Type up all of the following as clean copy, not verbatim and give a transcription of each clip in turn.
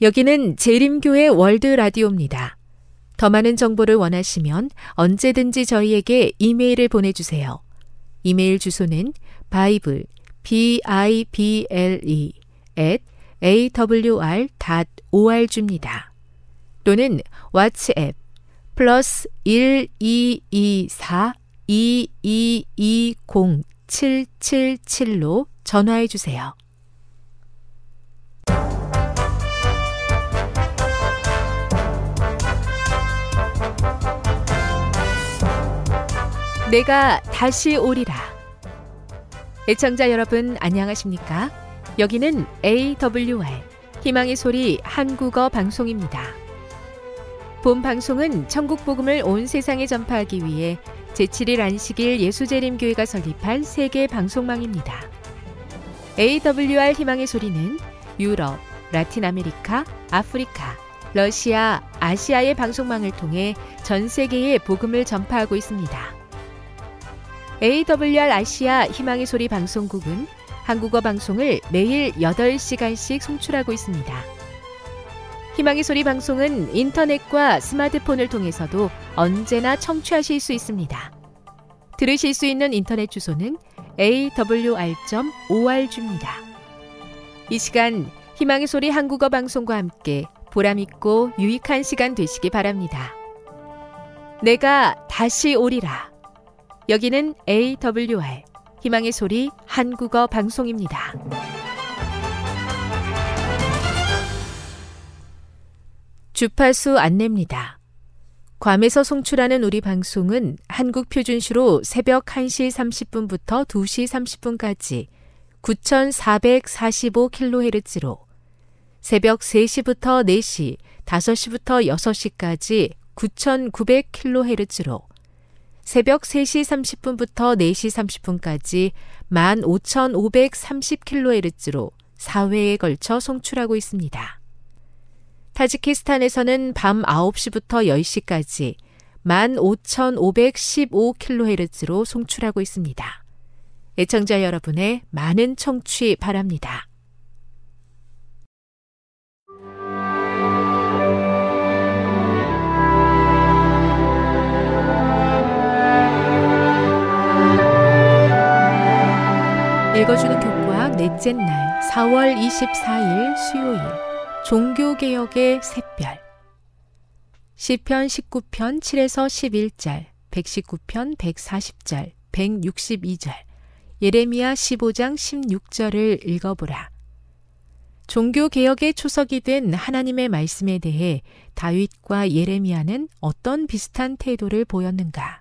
여기는 재림교회 월드 라디오입니다. 더 많은 정보를 원하시면 언제든지 저희에게 이메일을 보내주세요. 이메일 주소는 bible, bible @awr.org입니다. 또는 왓츠앱 플러스 1224-2220-777로 전화해 주세요. 내가 다시 오리라. 애청자 여러분 안녕하십니까? 여기는 AWR 희망의 소리 한국어 방송입니다. 본 방송은 천국 복음을 온 세상에 전파하기 위해 제7일 안식일 예수재림교회가 설립한 세계 방송망입니다. AWR 희망의 소리는 유럽, 라틴 아메리카, 아프리카, 러시아, 아시아의 방송망을 통해 전 세계에 복음을 전파하고 있습니다. AWR 아시아 희망의 소리 방송국은 한국어 방송을 매일 8시간씩 송출하고 있습니다. 희망의 소리 방송은 인터넷과 스마트폰을 통해서도 언제나 청취하실 수 있습니다. 들으실 수 있는 인터넷 주소는 awr.org입니다. 이 시간 희망의 소리 한국어 방송과 함께 보람있고 유익한 시간 되시기 바랍니다. 내가 다시 오리라. 여기는 AWR 희망의 소리 한국어 방송입니다. 주파수 안내입니다. 괌에서 송출하는 우리 방송은 한국 표준시로 새벽 1시 30분부터 2시 30분까지 9445kHz로 새벽 3시부터 4시, 5시부터 6시까지 9900kHz로 새벽 3시 30분부터 4시 30분까지 15530kHz로 4회에 걸쳐 송출하고 있습니다. 타지키스탄에서는 밤 9시부터 10시까지 15515kHz로 송출하고 있습니다. 애청자 여러분의 많은 청취 바랍니다. 읽어주는 교과 넷째 날 4월 24일 수요일 종교개혁의 샛별 시편 19편 7에서 11절 119편 140절 162절 예레미야 15장 16절을 읽어보라. 종교개혁의 초석이 된 하나님의 말씀에 대해 다윗과 예레미야는 어떤 비슷한 태도를 보였는가?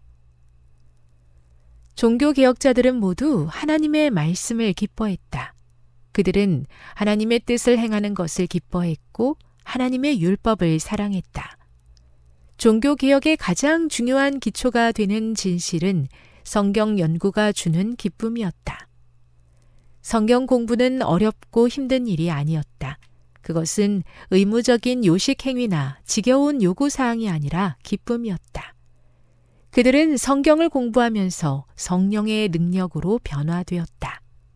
종교개혁자들은 모두 하나님의 말씀을 기뻐했다. 그들은 하나님의 뜻을 행하는 것을 기뻐했고 하나님의 율법을 사랑했다. 종교개혁의 가장 중요한 기초가 되는 진실은 성경 연구가 주는 기쁨이었다. 성경 공부는 어렵고 힘든 일이 아니었다. 그것은 의무적인 요식행위나 지겨운 요구사항이 아니라 기쁨이었다. 그들은 성경을 공부하면서 성령의 능력으로 변화되었다.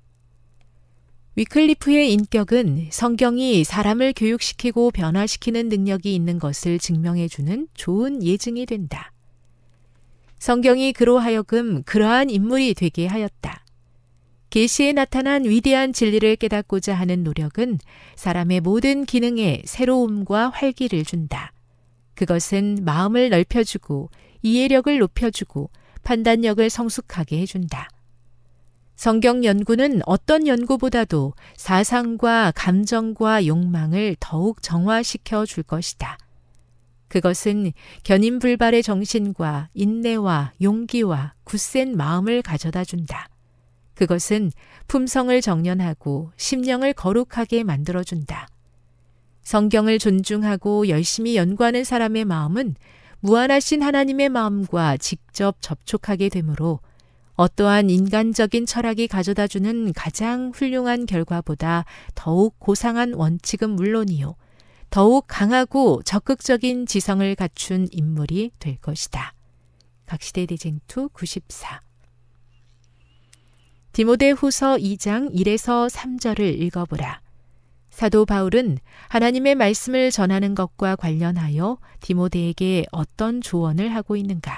위클리프의 인격은 성경이 사람을 교육시키고 변화시키는 능력이 있는 것을 증명해주는 좋은 예증이 된다. 성경이 그로 하여금 그러한 인물이 되게 하였다. 계시에 나타난 위대한 진리를 깨닫고자 하는 노력은 사람의 모든 기능에 새로움과 활기를 준다. 그것은 마음을 넓혀주고 이해력을 높여주고 판단력을 성숙하게 해준다. 성경 연구는 어떤 연구보다도 사상과 감정과 욕망을 더욱 정화시켜 줄 것이다. 그것은 견인불발의 정신과 인내와 용기와 굳센 마음을 가져다 준다. 그것은 품성을 정연하고 심령을 거룩하게 만들어준다. 성경을 존중하고 열심히 연구하는 사람의 마음은 무한하신 하나님의 마음과 직접 접촉하게 되므로 어떠한 인간적인 철학이 가져다주는 가장 훌륭한 결과보다 더욱 고상한 원칙은 물론이요. 더욱 강하고 적극적인 지성을 갖춘 인물이 될 것이다. 각시대 대쟁투 94 디모데 후서 2장 1에서 3절을 읽어보라. 사도 바울은 하나님의 말씀을 전하는 것과 관련하여 디모데에게 어떤 조언을 하고 있는가?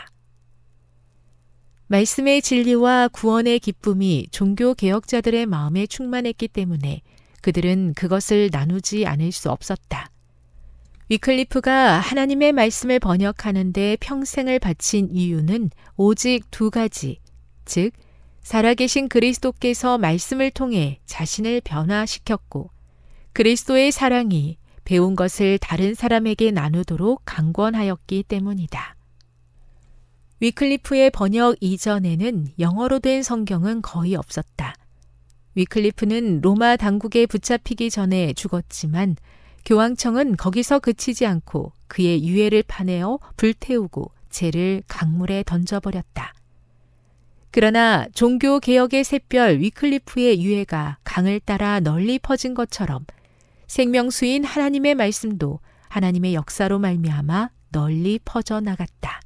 말씀의 진리와 구원의 기쁨이 종교 개혁자들의 마음에 충만했기 때문에 그들은 그것을 나누지 않을 수 없었다. 위클리프가 하나님의 말씀을 번역하는 데 평생을 바친 이유는 오직 두 가지, 즉 살아계신 그리스도께서 말씀을 통해 자신을 변화시켰고 그리스도의 사랑이 배운 것을 다른 사람에게 나누도록 강권하였기 때문이다. 위클리프의 번역 이전에는 영어로 된 성경은 거의 없었다. 위클리프는 로마 당국에 붙잡히기 전에 죽었지만 교황청은 거기서 그치지 않고 그의 유해를 파내어 불태우고 재를 강물에 던져버렸다. 그러나 종교개혁의 샛별 위클리프의 유해가 강을 따라 널리 퍼진 것처럼 생명수인 하나님의 말씀도 하나님의 역사로 말미암아 널리 퍼져나갔다.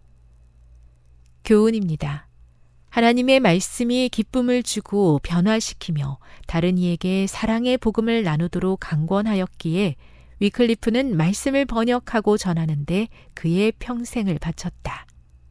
교훈입니다. 하나님의 말씀이 기쁨을 주고 변화시키며 다른 이에게 사랑의 복음을 나누도록 강권하였기에 위클리프는 말씀을 번역하고 전하는데 그의 평생을 바쳤다.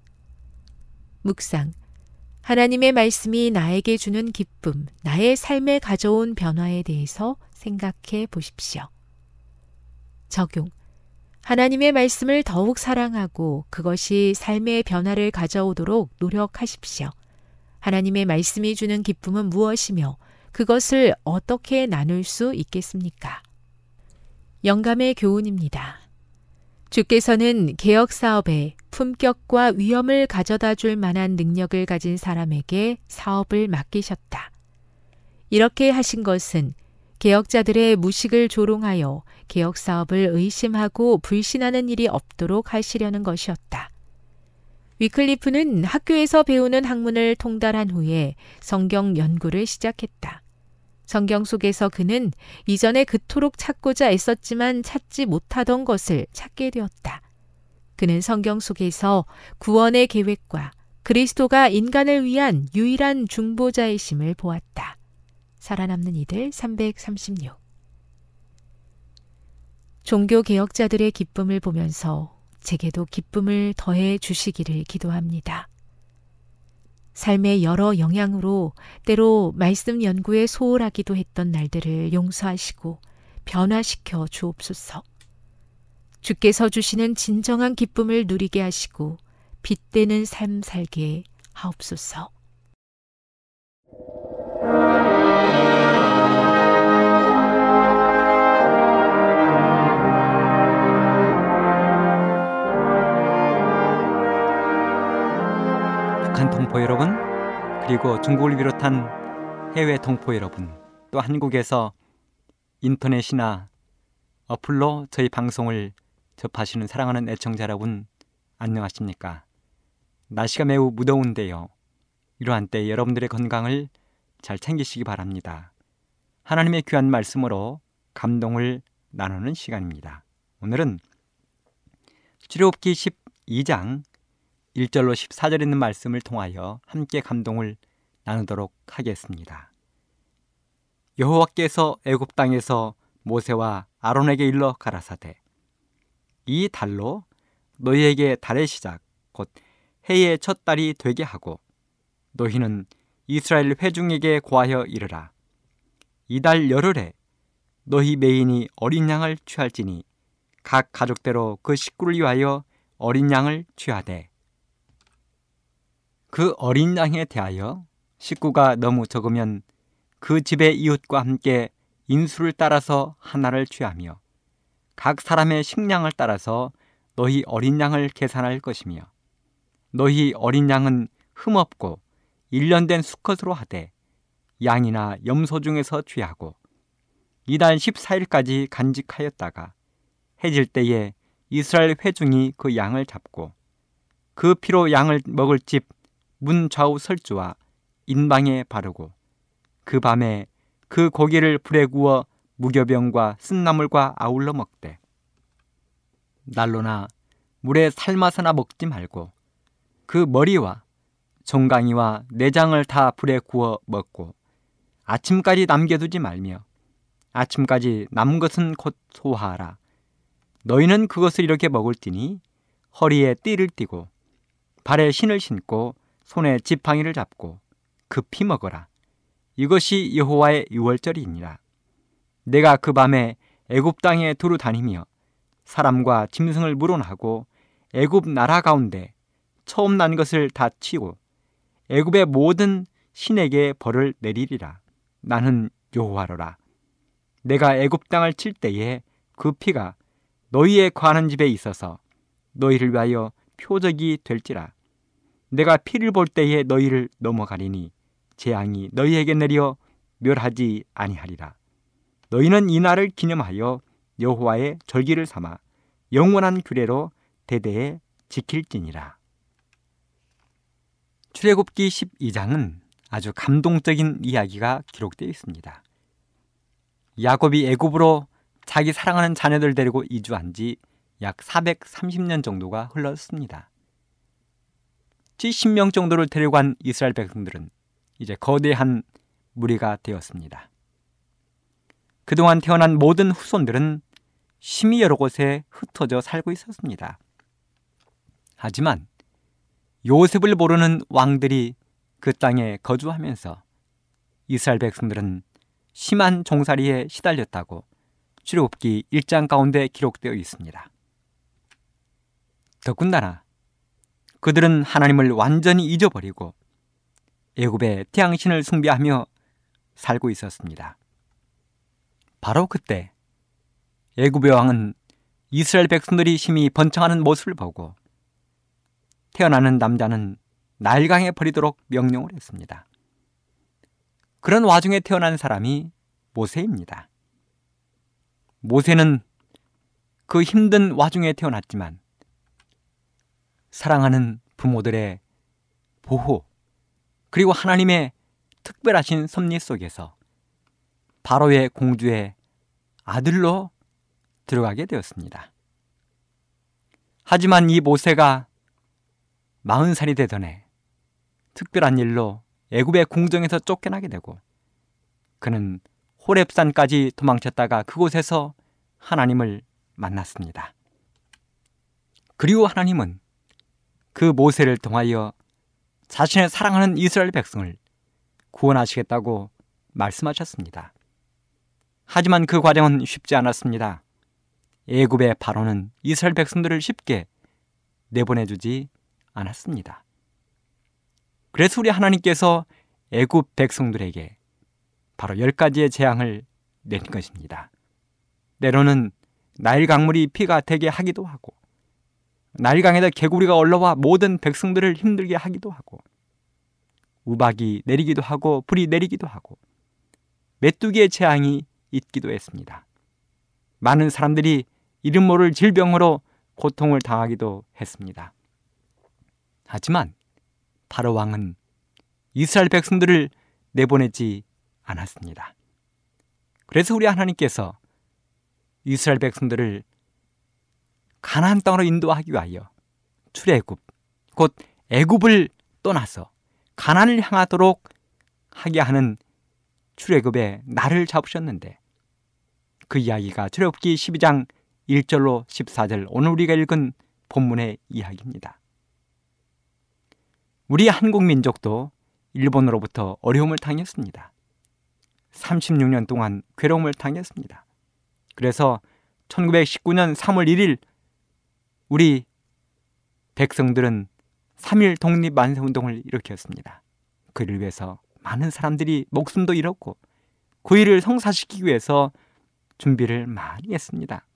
묵상. 하나님의 말씀이 나에게 주는 기쁨, 나의 삶에 가져온 변화에 대해서 생각해 보십시오. 적용. 하나님의 말씀을 더욱 사랑하고 그것이 삶의 변화를 가져오도록 노력하십시오. 하나님의 말씀이 주는 기쁨은 무엇이며 그것을 어떻게 나눌 수 있겠습니까? 영감의 교훈입니다. 주께서는 개혁 사업에 품격과 위엄을 가져다 줄 만한 능력을 가진 사람에게 사업을 맡기셨다. 이렇게 하신 것은 개혁자들의 무식을 조롱하여 개혁 사업을 의심하고 불신하는 일이 없도록 하시려는 것이었다. 위클리프는 학교에서 배우는 학문을 통달한 후에 성경 연구를 시작했다. 성경 속에서 그는 이전에 그토록 찾고자 애썼지만 찾지 못하던 것을 찾게 되었다. 그는 성경 속에서 구원의 계획과 그리스도가 인간을 위한 유일한 중보자이심을 보았다. 살아남는 이들 336. 종교개혁자들의 기쁨을 보면서 제게도 기쁨을 더해 주시기를 기도합니다. 삶의 여러 영향으로 때로 말씀 연구에 소홀하기도 했던 날들을 용서하시고 변화시켜 주옵소서. 주께서 주시는 진정한 기쁨을 누리게 하시고 빛되는 삶 살게 하옵소서. 북한 동포 여러분, 그리고 중국을 비롯한 해외 동포 여러분, 또 한국에서 인터넷이나 어플로 저희 방송을 접하시는 사랑하는 애청자 여러분, 안녕하십니까? 날씨가 매우 무더운데요. 이러한 때 여러분들의 건강을 잘 챙기시기 바랍니다. 하나님의 귀한 말씀으로 감동을 나누는 시간입니다. 오늘은 출애굽기 12장 1절로 14절에 있는 말씀을 통하여 함께 감동을 나누도록 하겠습니다. 여호와께서 애굽 땅에서 모세와 아론에게 일러 가라사대, 이 달로 너희에게 달의 시작 곧 해의 첫 달이 되게 하고 너희는 이스라엘 회중에게 고하여 이르라. 이달 열흘에 너희 매인이 어린 양을 취할지니 각 가족대로 그 식구를 위하여 어린 양을 취하되, 그 어린 양에 대하여 식구가 너무 적으면 그 집의 이웃과 함께 인수를 따라서 하나를 취하며 각 사람의 식량을 따라서 너희 어린 양을 계산할 것이며, 너희 어린 양은 흠없고 1년 된 수컷으로 하되 양이나 염소 중에서 취하고 이달 14일까지 간직하였다가 해질 때에 이스라엘 회중이 그 양을 잡고 그 피로 양을 먹을 집 문 좌우 설주와 인방에 바르고 그 밤에 그 고기를 불에 구워 무교병과 쓴나물과 아울러 먹되, 난로나 물에 삶아서나 먹지 말고 그 머리와 종강이와 내장을 다 불에 구워 먹고 아침까지 남겨두지 말며 아침까지 남은 것은 곧 소화하라. 너희는 그것을 이렇게 먹을지니 허리에 띠를 띠고 발에 신을 신고 손에 지팡이를 잡고 급히 먹어라. 이것이 여호와의 유월절이니라. 내가 그 밤에 애굽 땅에 두루 다니며 사람과 짐승을 물어나고 애굽 나라 가운데 처음 난 것을 다 치고 애굽의 모든 신에게 벌을 내리리라. 나는 여호와로라. 내가 애굽 땅을 칠 때에 그 피가 너희의 거하는 집에 있어서 너희를 위하여 표적이 될지라. 내가 피를 볼 때에 너희를 넘어가리니 재앙이 너희에게 내려 멸하지 아니하리라. 너희는 이 날을 기념하여 여호와의 절기를 삼아 영원한 규례로 대대에 지킬지니라. 출애굽기 12장은 아주 감동적인 이야기가 기록되어 있습니다. 야곱이 애굽으로 자기 사랑하는 자녀들 데리고 이주한 지 약 430년 정도가 흘렀습니다. 70명 정도를 데려간 이스라엘 백성들은 이제 거대한 무리가 되었습니다. 그동안 태어난 모든 후손들은 심히 여러 곳에 흩어져 살고 있었습니다. 하지만 요셉을 모르는 왕들이 그 땅에 거주하면서 이스라엘 백성들은 심한 종살이에 시달렸다고 출애굽기 1장 가운데 기록되어 있습니다. 더군다나 그들은 하나님을 완전히 잊어버리고 애굽의 태양신을 숭배하며 살고 있었습니다. 바로 그때 애굽의 왕은 이스라엘 백성들이 심히 번창하는 모습을 보고 태어나는 남자는 나일강에 버리도록 명령을 했습니다. 그런 와중에 태어난 사람이 모세입니다. 모세는 그 힘든 와중에 태어났지만 사랑하는 부모들의 보호 그리고 하나님의 특별하신 섭리 속에서 바로의 공주의 아들로 들어가게 되었습니다. 하지만 이 모세가 40살이 되던 해 특별한 일로 애굽의 궁정에서 쫓겨나게 되고 그는 호렙산까지 도망쳤다가 그곳에서 하나님을 만났습니다. 그리고 하나님은 그 모세를 통하여 자신의 사랑하는 이스라엘 백성을 구원하시겠다고 말씀하셨습니다. 하지만 그 과정은 쉽지 않았습니다. 애굽의 바로는 이스라엘 백성들을 쉽게 내보내주지 않았습니다. 그래서 우리 하나님께서 애굽 백성들에게 바로 10가지의 재앙을 낸 것입니다. 때로는 나일 강물이 피가 되게 하기도 하고 나일강에다 개구리가 올라와 모든 백성들을 힘들게 하기도 하고 우박이 내리기도 하고 불이 내리기도 하고 메뚜기의 재앙이 있기도 했습니다. 많은 사람들이 이름 모를 질병으로 고통을 당하기도 했습니다. 하지만 바로 왕은 이스라엘 백성들을 내보내지 않았습니다. 그래서 우리 하나님께서 이스라엘 백성들을 가나안 땅으로 인도하기 위하여 출애굽, 곧 애굽을 떠나서 가나안을 향하도록 하게 하는 출애굽의 날을 잡으셨는데 그 이야기가 출애굽기 12장 1절로 14절 오늘 우리가 읽은 본문의 이야기입니다. 우리 한국 민족도 일본으로부터 어려움을 당했습니다. 36년 동안 괴로움을 당했습니다. 그래서 1919년 3월 1일 우리 백성들은 3.1 독립만세운동을 일으켰습니다. 그를 위해서 많은 사람들이 목숨도 잃었고 그 일을 성사시키기 위해서 준비를 많이 했습니다.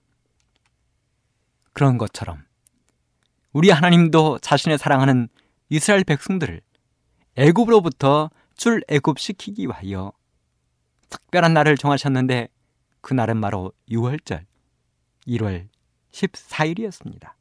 그런 것처럼 우리 하나님도 자신의 사랑하는 이스라엘 백성들을 애굽으로부터 출애굽시키기 위하여 특별한 날을 정하셨는데 그 날은 바로 유월절 1월 14일이었습니다.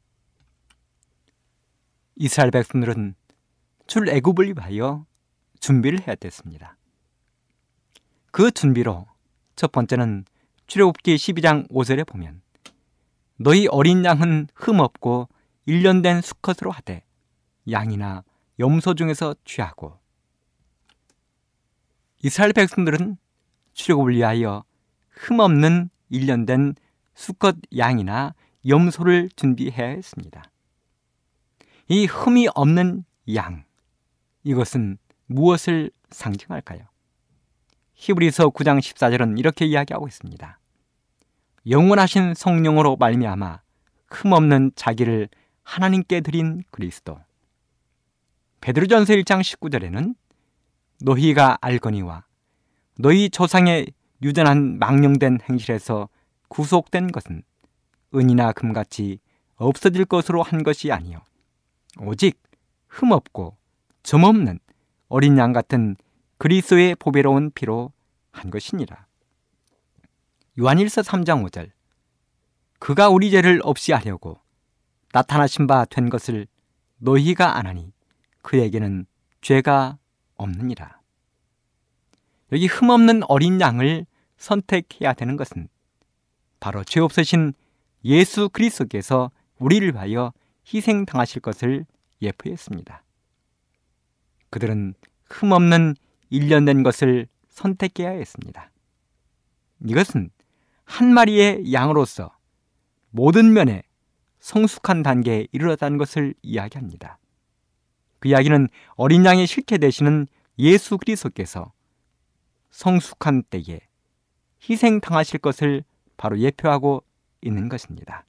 이스라엘 백성들은 출애굽을 위하여 준비를 해야 됐습니다. 그 준비로 첫 번째는 출애굽기 12장 5절에 보면 너희 어린 양은 흠없고 1년 된 수컷으로 하되 양이나 염소 중에서 취하고 이스라엘 백성들은 출애굽을 위하여 흠없는 일련된 수컷 양이나 염소를 준비해야 했습니다. 이 흠이 없는 양, 이것은 무엇을 상징할까요? 히브리서 9장 14절은 이렇게 이야기하고 있습니다. 영원하신 성령으로 말미암아 흠없는 자기를 하나님께 드린 그리스도. 베드로전서 1장 19절에는 너희가 알거니와 너희 조상의 유전한 망령된 행실에서 구속된 것은 은이나 금같이 없어질 것으로 한 것이 아니요 오직 흠없고 점없는 어린 양 같은 그리스도의 보배로운 피로 한 것이니라. 요한일서 3장 5절 그가 우리 죄를 없이 하려고 나타나신 바 된 것을 너희가 아나니 그에게는 죄가 없느니라. 여기 흠없는 어린 양을 선택해야 되는 것은 바로 죄 없으신 예수 그리스도께서 우리를 위하여 희생당하실 것을 예표했습니다. 그들은 흠없는 일련된 것을 선택해야 했습니다. 이것은 한 마리의 양으로서 모든 면에 성숙한 단계에 이르렀다는 것을 이야기합니다. 그 이야기는 어린 양이 실게 되시는 예수 그리스도께서 성숙한 때에 희생당하실 것을 바로 예표하고 있는 것입니다.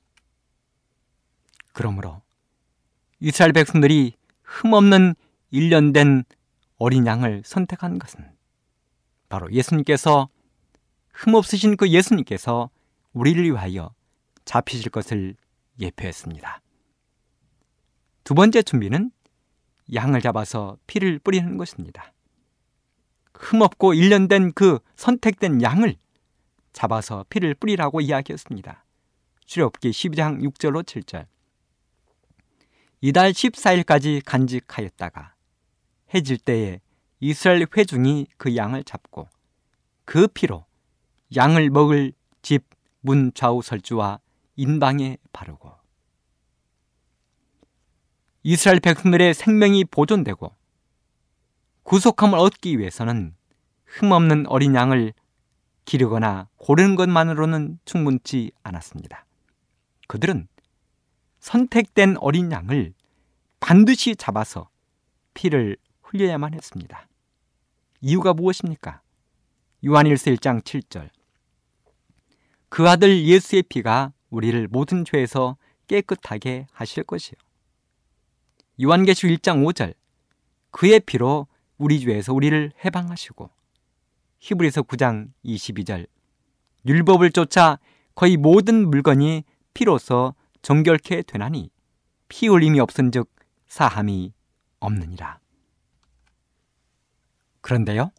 그러므로 이스라엘 백성들이 흠없는 일련된 어린 양을 선택한 것은 바로 예수님께서 흠없으신 그 예수님께서 우리를 위하여 잡히실 것을 예표했습니다. 두 번째 준비는 양을 잡아서 피를 뿌리는 것입니다. 흠없고 일련된 그 선택된 양을 잡아서 피를 뿌리라고 이야기했습니다. 출애굽기 12장 6절로 7절 이달 14일까지 간직하였다가 해질 때에 이스라엘 회중이 그 양을 잡고 그 피로 양을 먹을 집 문 좌우 설주와 인방에 바르고 이스라엘 백성들의 생명이 보존되고 구속함을 얻기 위해서는 흠없는 어린 양을 기르거나 고르는 것만으로는 충분치 않았습니다. 그들은 선택된 어린 양을 반드시 잡아서 피를 흘려야만 했습니다. 이유가 무엇입니까? 요한일서 1장 7절 그 아들 예수의 피가 우리를 모든 죄에서 깨끗하게 하실 것이요. 요한계시록 1장 5절 그의 피로 우리 죄에서 우리를 해방하시고 히브리서 9장 22절 율법을 쫓아 거의 모든 물건이 피로서 정결케 되나니 피 흘림이 없은즉 사함이 없느니라. 그런데요,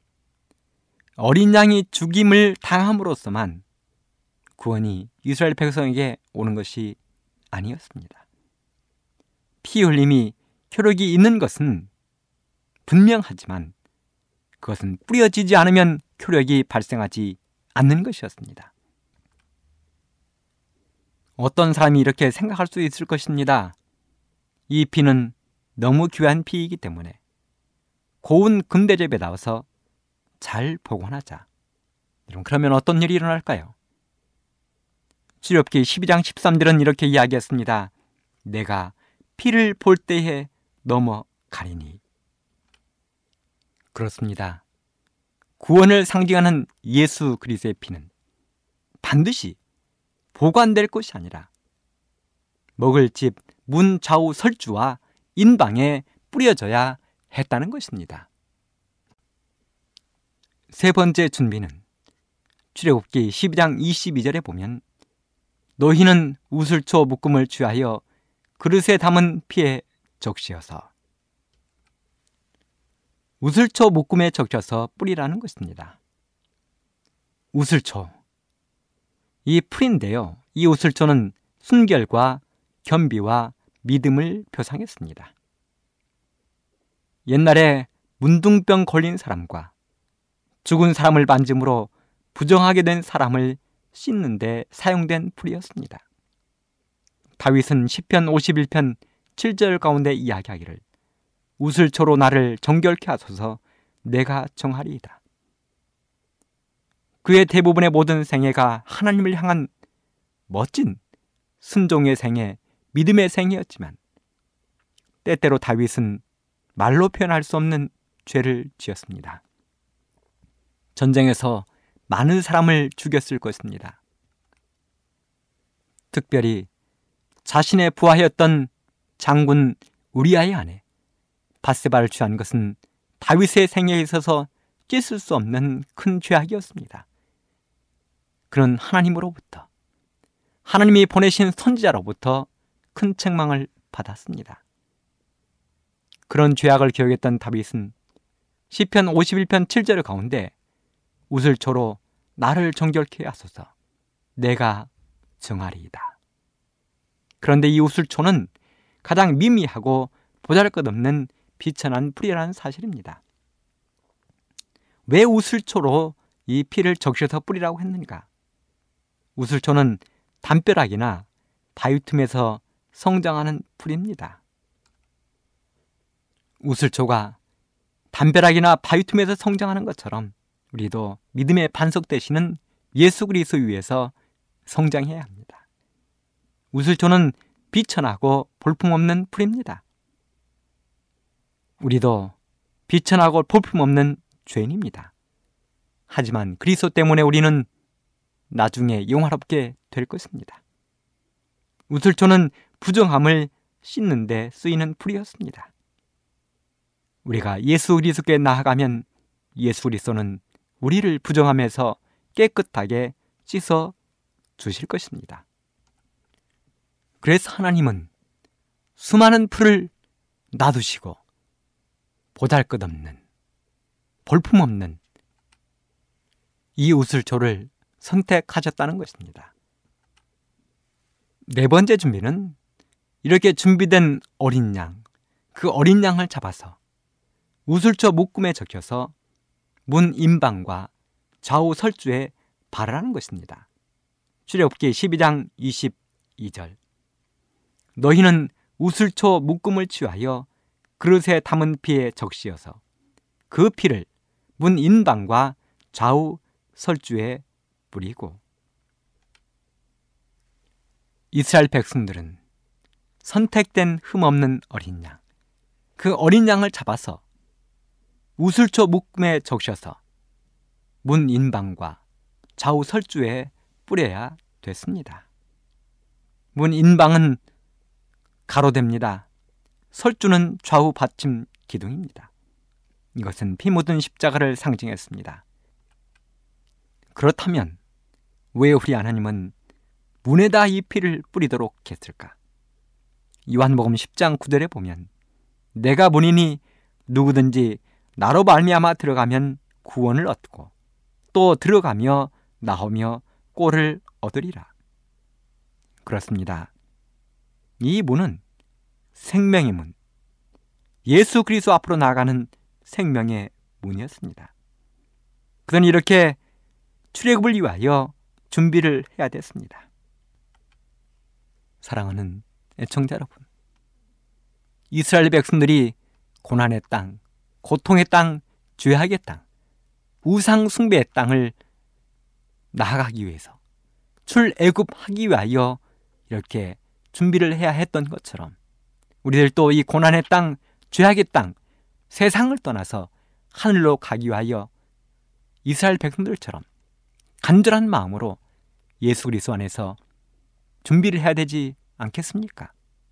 어린 양이 죽임을 당함으로써만 구원이 이스라엘 백성에게 오는 것이 아니었습니다. 피 흘림이 효력이 있는 것은 분명하지만 그것은 뿌려지지 않으면 효력이 발생하지 않는 것이었습니다. 어떤 사람이 이렇게 생각할 수 있을 것입니다. 이 피는 너무 귀한 피이기 때문에 고운 금대접에 나와서 잘 보관하자. 여러분, 그러면 어떤 일이 일어날까요? 출애굽기 12장 13절은 이렇게 이야기했습니다. 내가 피를 볼 때에 넘어가리니. 그렇습니다. 구원을 상징하는 예수 그리스도의 피는 반드시 보관될 것이 아니라 먹을 집 문 좌우 설주와 인방에 뿌려져야 했다는 것입니다. 세 번째 준비는 출애굽기 12장 22절에 보면 너희는 우슬초 묶음을 취하여 그릇에 담은 피에 적시어서 우슬초 묶음에 적셔서 뿌리라는 것입니다. 우슬초, 이 풀인데요. 이 우슬초는 순결과 겸비와 믿음을 표상했습니다. 옛날에 문둥병 걸린 사람과 죽은 사람을 만짐으로 부정하게 된 사람을 씻는 데 사용된 풀이었습니다. 다윗은 시편 51편 7절 가운데 이야기하기를 우슬초로 나를 정결케 하소서 내가 정하리이다. 그의 대부분의 모든 생애가 하나님을 향한 멋진 순종의 생애, 믿음의 생애였지만 때때로 다윗은 말로 표현할 수 없는 죄를 지었습니다. 전쟁에서 많은 사람을 죽였을 것입니다. 특별히 자신의 부하였던 장군 우리아의 아내 밧세바를 취한 것은 다윗의 생애에 있어서 씻을 수 없는 큰 죄악이었습니다. 그는 하나님으로부터, 하나님이 보내신 선지자로부터 큰 책망을 받았습니다. 그런 죄악을 기억했던 다윗은 시편 51편 7절 가운데 우슬초로 나를 정결케 하소서 내가 정하리이다. 그런데 이 우슬초는 가장 미미하고 보잘것없는 비천한 풀이라는 사실입니다. 왜 우슬초로 이 피를 적셔서 뿌리라고 했는가? 우슬초는 담벼락이나 바위 틈에서 성장하는 풀입니다. 우슬초가 담벼락이나 바위 틈에서 성장하는 것처럼 우리도 믿음의 반석 되시는 예수 그리스도 위에서 성장해야 합니다. 우슬초는 비천하고 볼품없는 풀입니다. 우리도 비천하고 볼품없는 죄인입니다. 하지만 그리스도 때문에 우리는 나중에 영화롭게 될 것입니다. 우슬초는 부정함을 씻는 데 쓰이는 풀이었습니다. 우리가 예수 그리스도께 나아가면 예수 그리스도는 우리를 부정함에서 깨끗하게 씻어 주실 것입니다. 그래서 하나님은 수많은 풀을 놔두시고 보잘것없는, 볼품없는 이 우슬초를 선택하셨다는 것입니다. 네 번째 준비는 이렇게 준비된 어린 양, 그 어린 양을 잡아서 우슬초 묶음에 적혀서 문 임방과 좌우 설주에 바르라는 것입니다. 출애굽기 12장 22절 너희는 우슬초 묶음을 취하여 그릇에 담은 피에 적시어서 그 피를 문 임방과 좌우 설주에 뿌리고. 이스라엘 백성들은 선택된 흠없는 어린 양, 그 어린 양을 잡아서 우슬초 묶음에 적셔서 문 인방과 좌우 설주에 뿌려야 됐습니다. 문 인방은 가로됩니다. 설주는 좌우 받침 기둥입니다. 이것은 피 묻은 십자가를 상징했습니다. 그렇다면 왜 우리 하나님은 문에다 이 피를 뿌리도록 했을까? 요한복음 10장 9절에 보면 내가 문이니 누구든지 나로 말미암아 들어가면 구원을 얻고 또 들어가며 나오며 꼴을 얻으리라. 그렇습니다. 이 문은 생명의 문, 예수 그리스도 앞으로 나아가는 생명의 문이었습니다. 그는 이렇게 출애굽을 위하여 준비를 해야 됐습니다. 사랑하는 애청자 여러분, 이스라엘 백성들이 고난의 땅, 고통의 땅, 죄악의 땅, 우상 숭배의 땅을 나아가기 위해서 출애굽하기 위하여 이렇게 준비를 해야 했던 것처럼 우리들도 이 고난의 땅, 죄악의 땅, 세상을 떠나서 하늘로 가기 위하여 이스라엘 백성들처럼 간절한 마음으로 예수 그리스도 안에서 준비를 해야 되지 않겠습니까?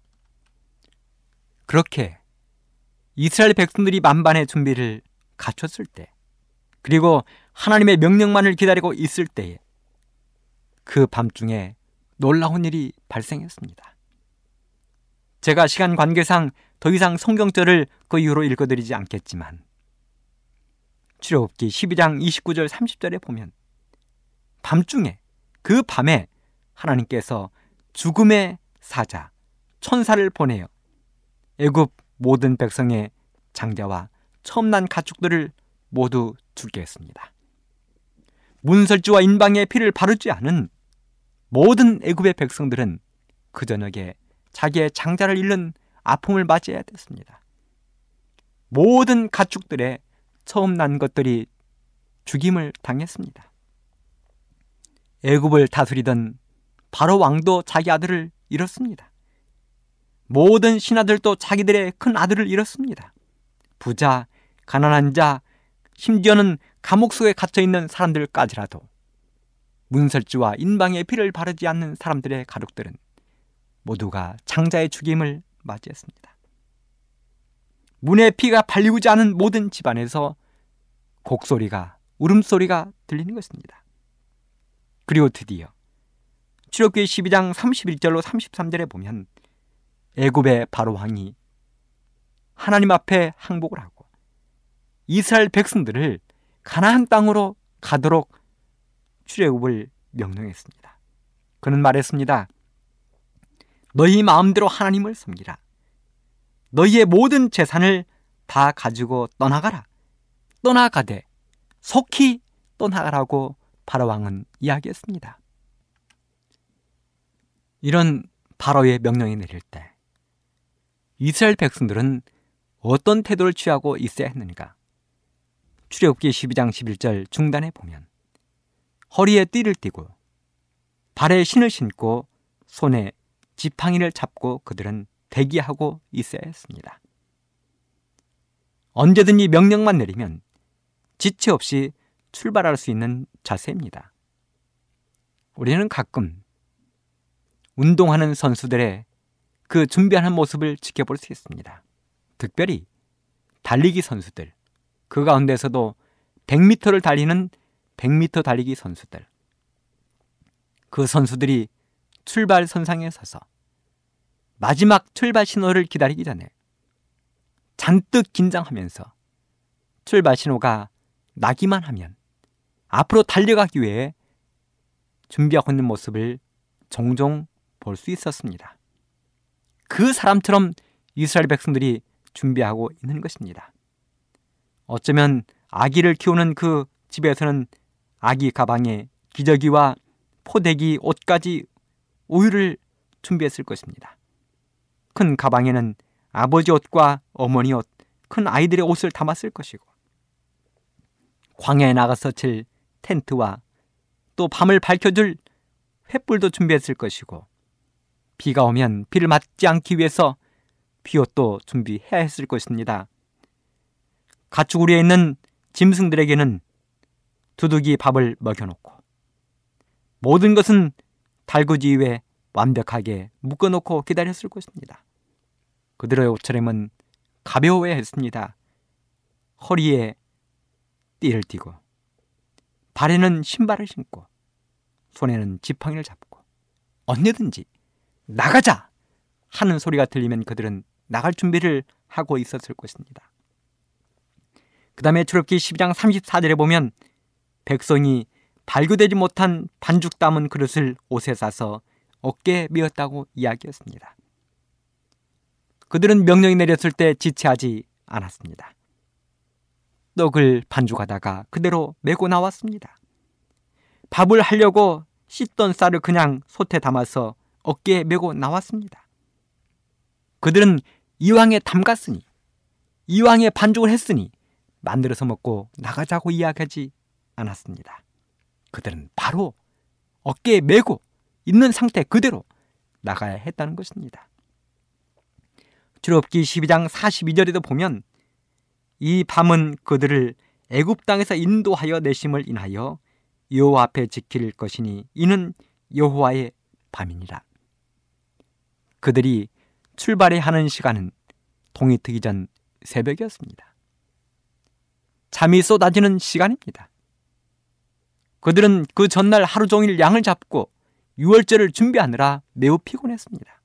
그렇게 이스라엘 백성들이 만반의 준비를 갖췄을 때, 그리고 하나님의 명령만을 기다리고 있을 때에 그 밤중에 놀라운 일이 발생했습니다. 제가 시간 관계상 더 이상 성경절을 그 이후로 읽어드리지 않겠지만 출애굽기 12장 29절 30절에 보면 밤중에, 그 밤에 하나님께서 죽음의 사자 천사를 보내어 애굽 모든 백성의 장자와 처음 난 가축들을 모두 죽게 했습니다. 문설주와 인방의 피를 바르지 않은 모든 애굽의 백성들은 그 저녁에 자기의 장자를 잃는 아픔을 맞이해야 됐습니다. 모든 가축들의 처음 난 것들이 죽임을 당했습니다. 애굽을 다스리던 바로 왕도 자기 아들을 잃었습니다. 모든 신하들도 자기들의 큰 아들을 잃었습니다. 부자, 가난한 자, 심지어는 감옥 속에 갇혀있는 사람들까지라도 문설주와 인방의 피를 바르지 않는 사람들의 가족들은 모두가 장자의 죽임을 맞이했습니다. 문에 피가 발리우지 않은 모든 집안에서 곡소리가, 울음소리가 들리는 것입니다. 그리고 드디어 출애굽기 12장 31절로 33절에 보면 애굽의 바로 왕이 하나님 앞에 항복을 하고 이스라엘 백성들을 가나안 땅으로 가도록 출애굽을 명령했습니다. 그는 말했습니다. 너희 마음대로 하나님을 섬기라. 너희의 모든 재산을 다 가지고 떠나가라. 떠나가되 속히 떠나가라고 바로왕은 이야기했습니다. 이런 바로의 명령이 내릴 때 이스라엘 백성들은 어떤 태도를 취하고 있어야 했는가? 출애굽기 12장 11절 중단에 보면 허리에 띠를 띠고 발에 신을 신고 손에 지팡이를 잡고 그들은 대기하고 있어야 했습니다. 언제든지 명령만 내리면 지체 없이 출발할 수 있는 자세입니다. 우리는 가끔 운동하는 선수들의 그 준비하는 모습을 지켜볼 수 있습니다. 특별히 달리기 선수들, 그 가운데서도 100m를 달리는 100m 달리기 선수들, 그 선수들이 출발 선상에 서서 마지막 출발 신호를 기다리기 전에 잔뜩 긴장하면서 출발 신호가 나기만 하면 앞으로 달려가기 위해 준비하고 있는 모습을 종종 볼 수 있었습니다. 그 사람처럼 이스라엘 백성들이 준비하고 있는 것입니다. 어쩌면 아기를 키우는 그 집에서는 아기 가방에 기저귀와 포대기, 옷까지 우유를 준비했을 것입니다. 큰 가방에는 아버지 옷과 어머니 옷, 큰 아이들의 옷을 담았을 것이고 광야에 나가서 칠 텐트와 또 밤을 밝혀줄 횃불도 준비했을 것이고 비가 오면 비를 맞지 않기 위해서 비옷도 준비해야 했을 것입니다. 가축우리에 있는 짐승들에게는 두둑이 밥을 먹여놓고 모든 것은 달구지 위에 완벽하게 묶어놓고 기다렸을 것입니다. 그들의 옷차림은 가벼워야 했습니다. 허리에 띠를 띠고 발에는 신발을 신고 손에는 지팡이를 잡고 언제든지 나가자 하는 소리가 들리면 그들은 나갈 준비를 하고 있었을 것입니다. 그 다음에 출애굽기 12장 34절에 보면 백성이 발교되지 못한 반죽 담은 그릇을 옷에 싸서 어깨에 메었다고 이야기했습니다. 그들은 명령이 내렸을 때 지체하지 않았습니다. 떡을 반죽하다가 그대로 메고 나왔습니다. 밥을 하려고 씻던 쌀을 그냥 솥에 담아서 어깨에 메고 나왔습니다. 그들은 이왕에 담갔으니, 이왕에 반죽을 했으니 만들어서 먹고 나가자고 이야기하지 않았습니다. 그들은 바로 어깨에 메고 있는 상태 그대로 나가야 했다는 것입니다. 출애굽기 12장 42절에도 보면 이 밤은 그들을 애굽 땅에서 인도하여 내심을 인하여 여호와 앞에 지킬 것이니 이는 여호와의 밤이니라. 그들이 출발해야 하는 시간은 동이 트기 전 새벽이었습니다. 잠이 쏟아지는 시간입니다. 그들은 그 전날 하루 종일 양을 잡고 유월절을 준비하느라 매우 피곤했습니다.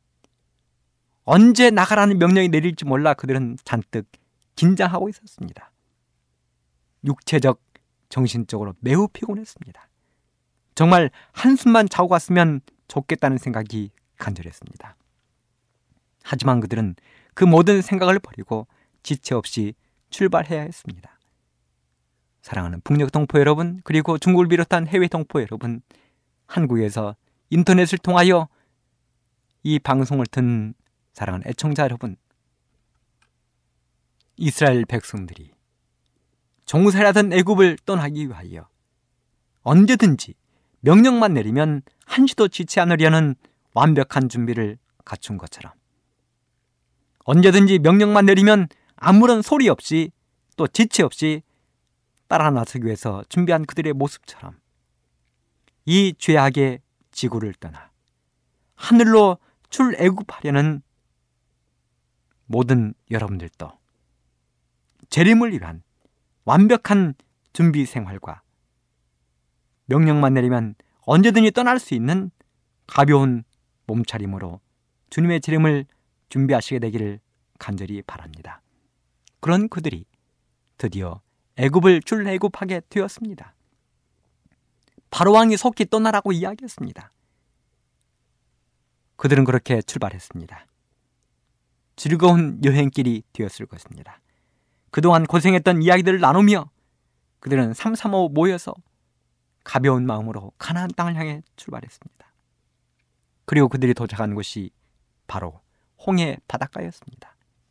언제 나가라는 명령이 내릴지 몰라 그들은 잔뜩 긴장하고 있었습니다. 육체적, 정신적으로 매우 피곤했습니다. 정말 한숨만 자고 갔으면 좋겠다는 생각이 간절했습니다. 하지만 그들은 그 모든 생각을 버리고 지체 없이 출발해야 했습니다. 사랑하는 북녘 동포 여러분, 그리고 중국을 비롯한 해외 동포 여러분, 한국에서 인터넷을 통하여 이 방송을 듣는 사랑하는 애청자 여러분, 이스라엘 백성들이 종살이하던 애굽을 떠나기 위하여 언제든지 명령만 내리면 한시도 지체 않으려는 완벽한 준비를 갖춘 것처럼, 언제든지 명령만 내리면 아무런 소리 없이 또 지체 없이 따라 나서기 위해서 준비한 그들의 모습처럼, 이 죄악의 지구를 떠나 하늘로 출애굽하려는 모든 여러분들도 재림을 위한 완벽한 준비 생활과 명령만 내리면 언제든지 떠날 수 있는 가벼운 몸차림으로 주님의 재림을 준비하시게 되기를 간절히 바랍니다. 그런 그들이 드디어 애굽을 출애굽하게 되었습니다. 바로왕이 속히 떠나라고 이야기했습니다. 그들은 그렇게 출발했습니다. 즐거운 여행길이 되었을 것입니다. 그동안 고생했던 이야기들을 나누며 그들은 삼삼오오 모여서 가벼운 마음으로 가나안 땅을 향해 출발했습니다. 그리고 그들이 도착한 곳이 바로 홍해 바닷가였습니다.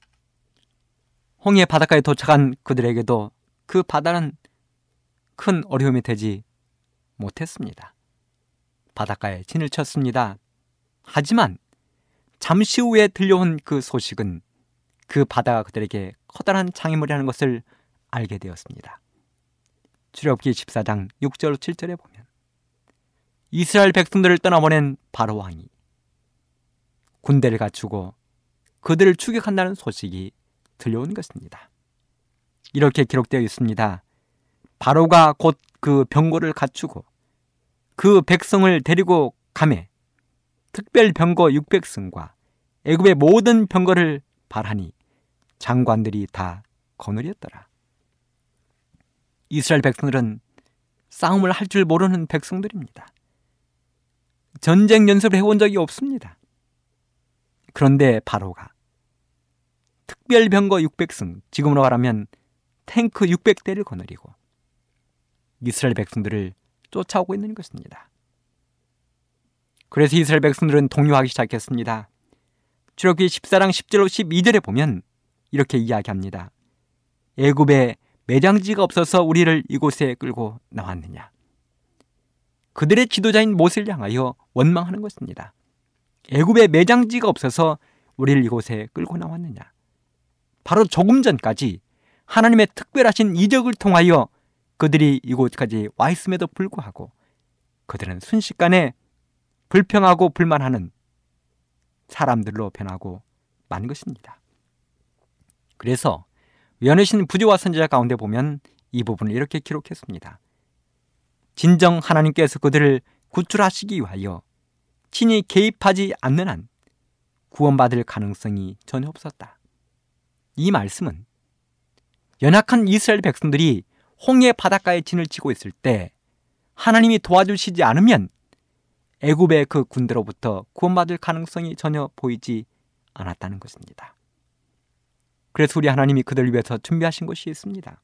홍해 바닷가에 도착한 그들에게도 그 바다는 큰 어려움이 되지 못했습니다. 바닷가에 진을 쳤습니다. 하지만 잠시 후에 들려온 그 소식은 그 바다가 그들에게 커다란 장애물이라는 것을 알게 되었습니다. 출애굽기 14장 6절 7절에 보면 이스라엘 백성들을 떠나보낸 바로왕이 군대를 갖추고 그들을 추격한다는 소식이 들려온 것입니다. 이렇게 기록되어 있습니다. 바로가 곧 그 병거를 갖추고 그 백성을 데리고 가매 특별 병거 600승과 애굽의 모든 병거를 발하니 장관들이 다 거느렸더라. 이스라엘 백성들은 싸움을 할 줄 모르는 백성들입니다. 전쟁 연습을 해온 적이 없습니다. 그런데 바로가 특별 병거 600승, 지금으로 말하면 탱크 600대를 거느리고 이스라엘 백성들을 쫓아오고 있는 것입니다. 그래서 이스라엘 백성들은 동요하기 시작했습니다. 출애굽기 14장 10절로 12절에 보면 이렇게 이야기합니다. 애굽에 매장지가 없어서 우리를 이곳에 끌고 나왔느냐. 그들의 지도자인 모세를 향하여 원망하는 것입니다. 애굽에 매장지가 없어서 우리를 이곳에 끌고 나왔느냐. 바로 조금 전까지 하나님의 특별하신 이적을 통하여 그들이 이곳까지 와 있음에도 불구하고 그들은 순식간에 불평하고 불만하는 사람들로 변하고 만 것입니다. 그래서 위원하신 부조와 선지자 가운데 보면 이 부분을 이렇게 기록했습니다. 진정 하나님께서 그들을 구출하시기 위하여 친히 개입하지 않는 한 구원받을 가능성이 전혀 없었다. 이 말씀은 연약한 이스라엘 백성들이 홍해 바닷가에 진을 치고 있을 때 하나님이 도와주시지 않으면 애굽의 그 군대로부터 구원받을 가능성이 전혀 보이지 않았다는 것입니다. 그래서 우리 하나님이 그들을 위해서 준비하신 것이 있습니다.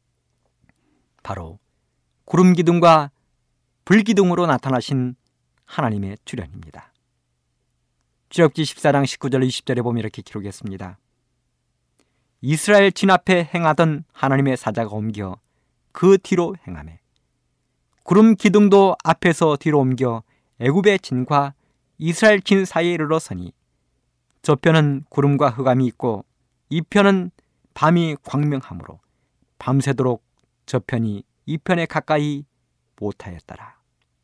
바로 구름 기둥과 불 기둥으로 나타나신 하나님의 주련입니다. 출애굽기 14장 19절 20절에 보면 이렇게 기록했습니다. 이스라엘 진 앞에 행하던 하나님의 사자가 옮겨 그 뒤로 행하매 구름 기둥도 앞에서 뒤로 옮겨 애굽의 진과 이스라엘 진 사이에 이르러서니 저편은 구름과 흑암이 있고 이편은 밤이 광명하므로 밤새도록 저편이 이편에 가까이 못하였더라.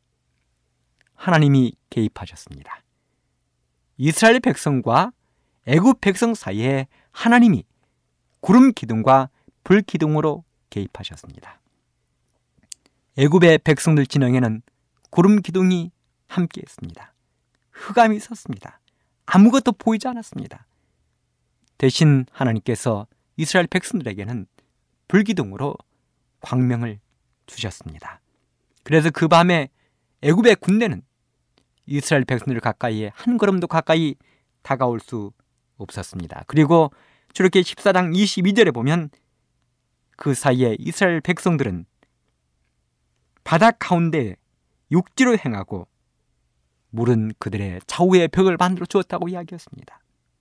하나님이 개입하셨습니다. 이스라엘 백성과 애굽 백성 사이에 하나님이 구름 기둥과 불 기둥으로 개입하셨습니다. 애굽의 백성들 진영에는 구름 기둥이 함께했습니다. 흑암이 있었습니다. 아무것도 보이지 않았습니다. 대신 하나님께서 이스라엘 백성들에게는 불기둥으로 광명을 주셨습니다. 그래서 그 밤에 애굽의 군대는 이스라엘 백성들 가까이에 한 걸음도 가까이 다가올 수 없었습니다. 그리고 출애굽기 14장 22절에 보면 그 사이에 이스라엘 백성들은 바다 가운데 육지로 행하고 물은 그들의 좌우의 벽을 만들어 주었다고 이야기했습니다.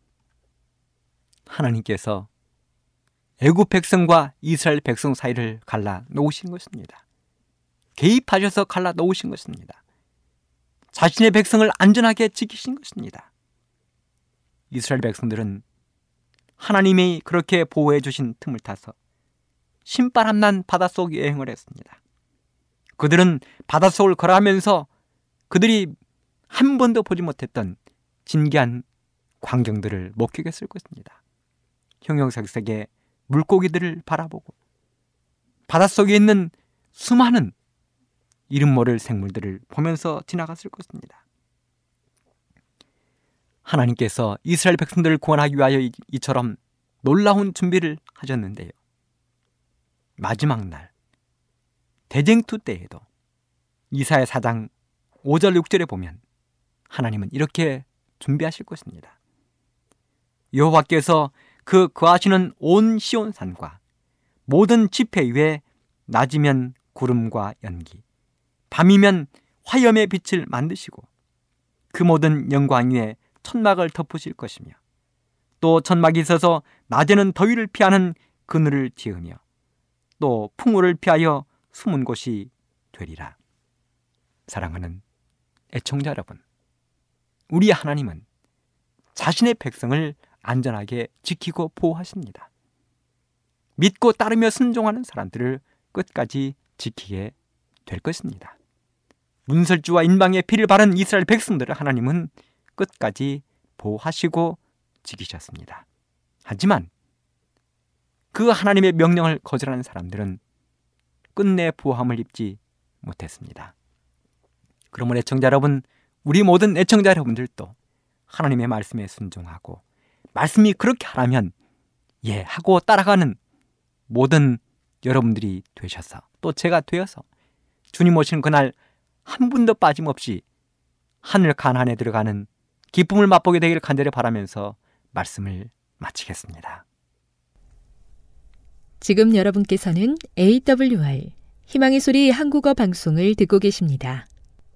하나님께서 애굽 백성과 이스라엘 백성 사이를 갈라 놓으신 것입니다. 개입하셔서 갈라 놓으신 것입니다. 자신의 백성을 안전하게 지키신 것입니다. 이스라엘 백성들은 하나님이 그렇게 보호해 주신 틈을 타서 신바람난 바닷속 여행을 했습니다. 그들은 바닷속을 걸어가면서 그들이 한 번도 보지 못했던 진기한 광경들을 목격했을 것입니다. 형형색색의 물고기들을 바라보고 바닷속에 있는 수많은 이름 모를 생물들을 보면서 지나갔을 것입니다. 하나님께서 이스라엘 백성들을 구원하기 위하여 이처럼 놀라운 준비를 하셨는데요. 마지막 날 대쟁투 때에도 이사야 4장 5절 6절에 보면 하나님은 이렇게 준비하실 것입니다. 여호와께서 그 거하시는 온 시온산과 모든 지폐 위에 낮이면 구름과 연기, 밤이면 화염의 빛을 만드시고 그 모든 영광 위에 천막을 덮으실 것이며 또 천막이 있어서 낮에는 더위를 피하는 그늘을 지으며 또 풍우를 피하여 숨은 곳이 되리라. 사랑하는 애청자 여러분, 우리 하나님은 자신의 백성을 안전하게 지키고 보호하십니다. 믿고 따르며 순종하는 사람들을 끝까지 지키게 될 것입니다. 문설주와 인방의 피를 바른 이스라엘 백성들을 하나님은 끝까지 보호하시고 지키셨습니다. 하지만 그 하나님의 명령을 거절하는 사람들은 끝내 보호함을 입지 못했습니다. 그러므로 애청자 여러분, 우리 모든 애청자 여러분들도 하나님의 말씀에 순종하고 말씀이 그렇게 하라면 예 하고 따라가는 모든 여러분들이 되셔서 또 제가 되어서 주님 오시는 그날 한 분도 빠짐없이 하늘 가나안에 들어가는 기쁨을 맛보게 되기를 간절히 바라면서 말씀을 마치겠습니다. 지금 여러분께서는 AWR 희망의 소리 한국어 방송을 듣고 계십니다.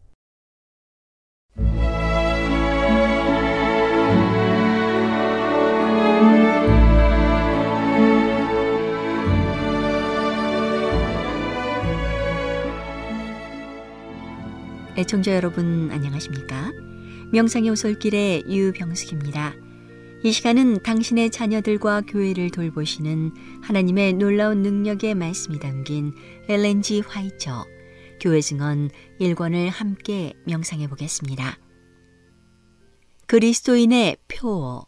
애청자 여러분 안녕하십니까? 명상의 오솔길의 유병숙입니다. 이 시간은 당신의 자녀들과 교회를 돌보시는 하나님의 놀라운 능력의 말씀이 담긴 엘렌 G. 화이처 교회 증언 1권을 함께 명상해 보겠습니다. 그리스도인의 표어.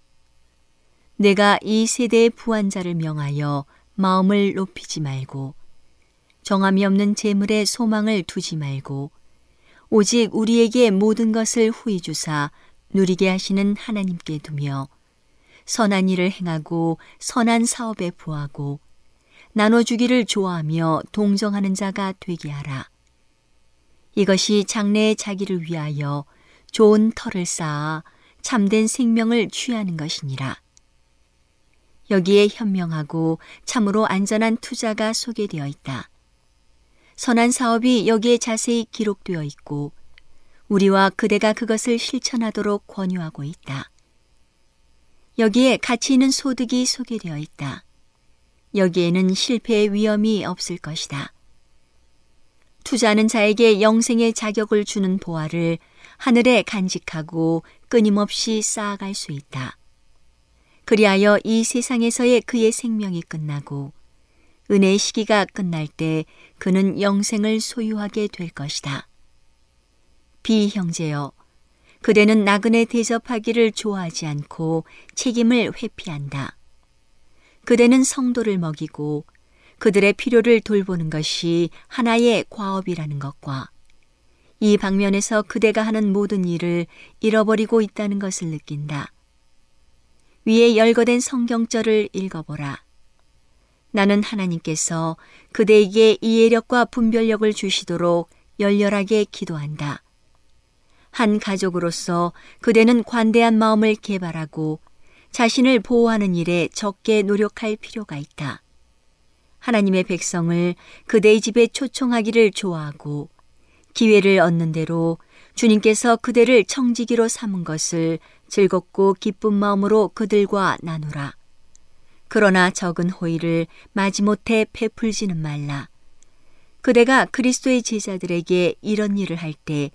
내가 이 세대의 부한자를 명하여 마음을 높이지 말고 정함이 없는 재물에 소망을 두지 말고 오직 우리에게 모든 것을 후히 주사 누리게 하시는 하나님께 두며 선한 일을 행하고 선한 사업에 부하고 나눠주기를 좋아하며 동정하는 자가 되게 하라. 이것이 장래의 자기를 위하여 좋은 터를 쌓아 참된 생명을 취하는 것이니라. 여기에 현명하고 참으로 안전한 투자가 소개되어 있다. 선한 사업이 여기에 자세히 기록되어 있고 우리와 그대가 그것을 실천하도록 권유하고 있다. 여기에 가치 있는 소득이 소개되어 있다. 여기에는 실패의 위험이 없을 것이다. 투자하는 자에게 영생의 자격을 주는 보화를 하늘에 간직하고 끊임없이 쌓아갈 수 있다. 그리하여 이 세상에서의 그의 생명이 끝나고 은혜의 시기가 끝날 때 그는 영생을 소유하게 될 것이다. 비형제여, 그대는 나그네 대접하기를 좋아하지 않고 책임을 회피한다. 그대는 성도를 먹이고 그들의 필요를 돌보는 것이 하나의 과업이라는 것과 이 방면에서 그대가 하는 모든 일을 잃어버리고 있다는 것을 느낀다. 위에 열거된 성경절을 읽어보라. 나는 하나님께서 그대에게 이해력과 분별력을 주시도록 열렬하게 기도한다. 한 가족으로서 그대는 관대한 마음을 개발하고 자신을 보호하는 일에 적게 노력할 필요가 있다. 하나님의 백성을 그대의 집에 초청하기를 좋아하고 기회를 얻는 대로 주님께서 그대를 청지기로 삼은 것을 즐겁고 기쁜 마음으로 그들과 나누라. 그러나 적은 호의를 마지못해 베풀지는 말라. 그대가 그리스도의 제자들에게 이런 일을 할 때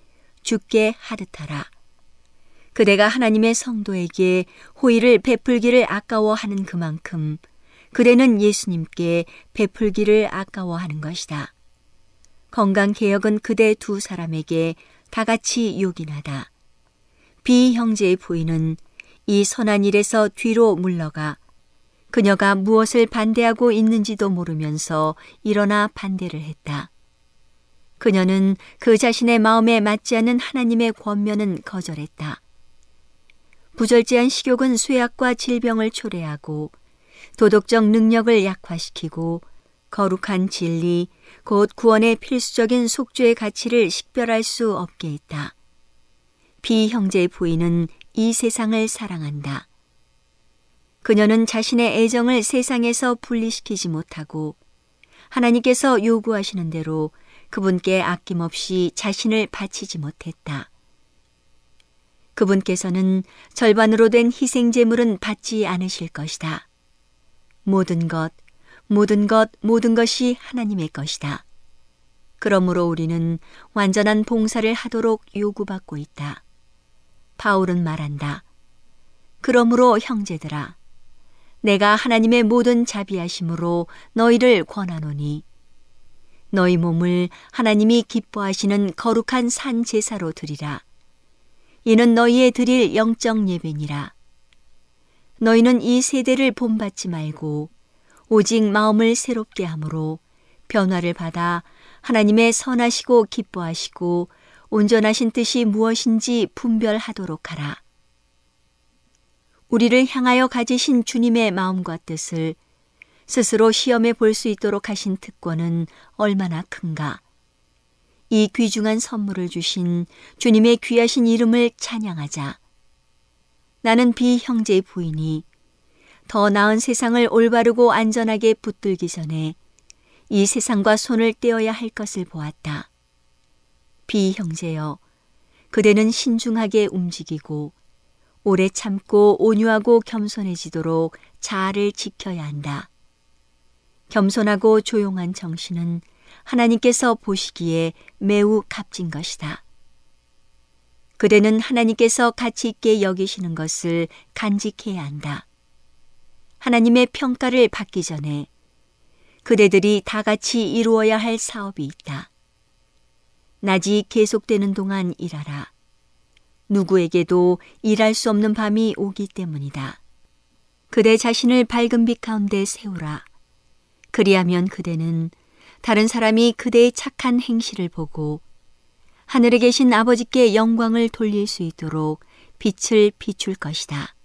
죽게 하듯하라. 그대가 하나님의 성도에게 호의를 베풀기를 아까워하는 그만큼 그대는 예수님께 베풀기를 아까워하는 것이다. 건강개혁은 그대 두 사람에게 다 같이 요긴하다. 비 형제의 부인은 이 선한 일에서 뒤로 물러가 그녀가 무엇을 반대하고 있는지도 모르면서 일어나 반대를 했다. 그녀는 그 자신의 마음에 맞지 않는 하나님의 권면은 거절했다. 부절제한 식욕은 쇠약과 질병을 초래하고 도덕적 능력을 약화시키고 거룩한 진리, 곧 구원의 필수적인 속죄의 가치를 식별할 수 없게 했다. 비 형제의 부인은 이 세상을 사랑한다. 그녀는 자신의 애정을 세상에서 분리시키지 못하고 하나님께서 요구하시는 대로 그분께 아낌없이 자신을 바치지 못했다. 그분께서는 절반으로 된 희생 제물은 받지 않으실 것이다. 모든 것이 하나님의 것이다. 그러므로 우리는 완전한 봉사를 하도록 요구받고 있다. 바울은 말한다. 그러므로 형제들아, 내가 하나님의 모든 자비하심으로 너희를 권하노니 너희 몸을 하나님이 기뻐하시는 거룩한 산 제사로 드리라. 이는 너희의 드릴 영적 예배니라. 너희는 이 세대를 본받지 말고 오직 마음을 새롭게 함으로 변화를 받아 하나님의 선하시고 기뻐하시고 온전하신 뜻이 무엇인지 분별하도록 하라. 우리를 향하여 가지신 주님의 마음과 뜻을 스스로 시험해 볼 수 있도록 하신 특권은 얼마나 큰가. 이 귀중한 선물을 주신 주님의 귀하신 이름을 찬양하자. 나는 비 형제의 부인이 더 나은 세상을 올바르고 안전하게 붙들기 전에 이 세상과 손을 떼어야 할 것을 보았다. 비 형제여, 그대는 신중하게 움직이고 오래 참고 온유하고 겸손해지도록 자아를 지켜야 한다. 겸손하고 조용한 정신은 하나님께서 보시기에 매우 값진 것이다. 그대는 하나님께서 가치 있게 여기시는 것을 간직해야 한다. 하나님의 평가를 받기 전에 그대들이 다 같이 이루어야 할 사업이 있다. 낮이 계속되는 동안 일하라. 누구에게도 일할 수 없는 밤이 오기 때문이다. 그대 자신을 밝은 빛 가운데 세우라. 그리하면 그대는 다른 사람이 그대의 착한 행실을 보고 하늘에 계신 아버지께 영광을 돌릴 수 있도록 빛을 비출 것이다.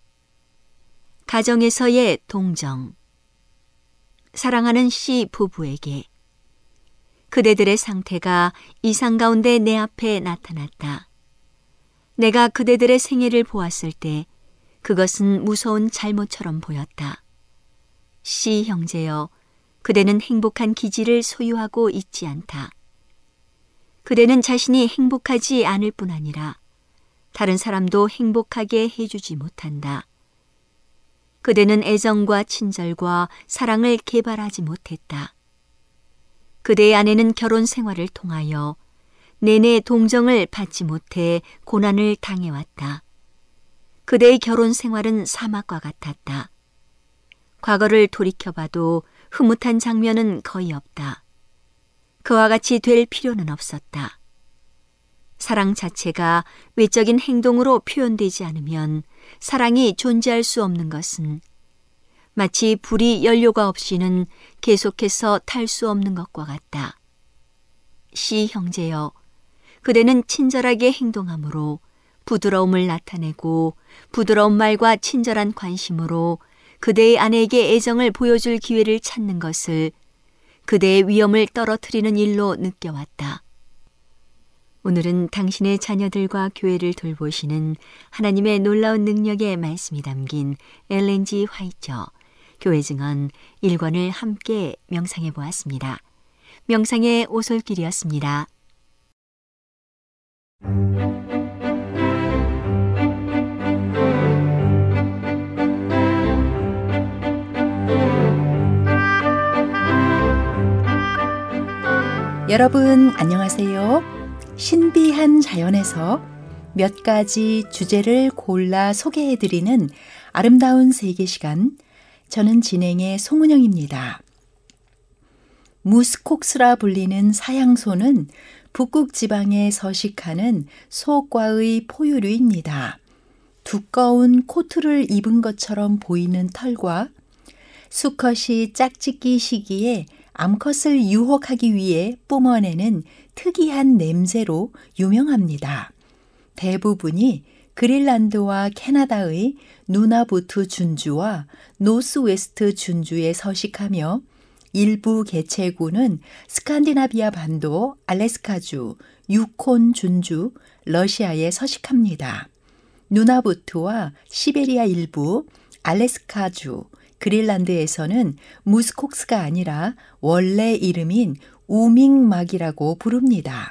가정에서의 동정. 사랑하는 씨 부부에게 그대들의 상태가 이상 가운데 내 앞에 나타났다. 내가 그대들의 생애를 보았을 때 그것은 무서운 잘못처럼 보였다. 씨 형제여, 그대는 행복한 기질을 소유하고 있지 않다. 그대는 자신이 행복하지 않을 뿐 아니라 다른 사람도 행복하게 해주지 못한다. 그대는 애정과 친절과 사랑을 개발하지 못했다. 그대의 아내는 결혼 생활을 통하여 내내 동정을 받지 못해 고난을 당해왔다. 그대의 결혼 생활은 사막과 같았다. 과거를 돌이켜봐도 흐뭇한 장면은 거의 없다. 그와 같이 될 필요는 없었다. 사랑 자체가 외적인 행동으로 표현되지 않으면 사랑이 존재할 수 없는 것은 마치 불이 연료가 없이는 계속해서 탈 수 없는 것과 같다. 씨 형제여, 그대는 친절하게 행동함으로 부드러움을 나타내고 부드러운 말과 친절한 관심으로 그대의 아내에게 애정을 보여줄 기회를 찾는 것을 그대의 위험을 떨어뜨리는 일로 느껴왔다. 오늘은 당신의 자녀들과 교회를 돌보시는 하나님의 놀라운 능력의 말씀이 담긴 엘렌 G. 화이처 교회 증언 1권을 함께 명상해 보았습니다. 명상의 오솔길이었습니다. 여러분 안녕하세요. 신비한 자연에서 몇 가지 주제를 골라 소개해드리는 아름다운 세계 시간, 저는 진행의 송은영입니다. 무스콕스라 불리는 사양소는 북극 지방에 서식하는 소과의 포유류입니다. 두꺼운 코트를 입은 것처럼 보이는 털과 수컷이 짝짓기 시기에 암컷을 유혹하기 위해 뿜어내는 특이한 냄새로 유명합니다. 대부분이 그린란드와 캐나다의 누나부투 준주와 노스웨스트 준주에 서식하며 일부 개체군은 스칸디나비아 반도, 알래스카주, 유콘 준주, 러시아에 서식합니다. 누나부투와 시베리아 일부, 알래스카주, 그린란드에서는 무스콕스가 아니라 원래 이름인 우밍막이라고 부릅니다.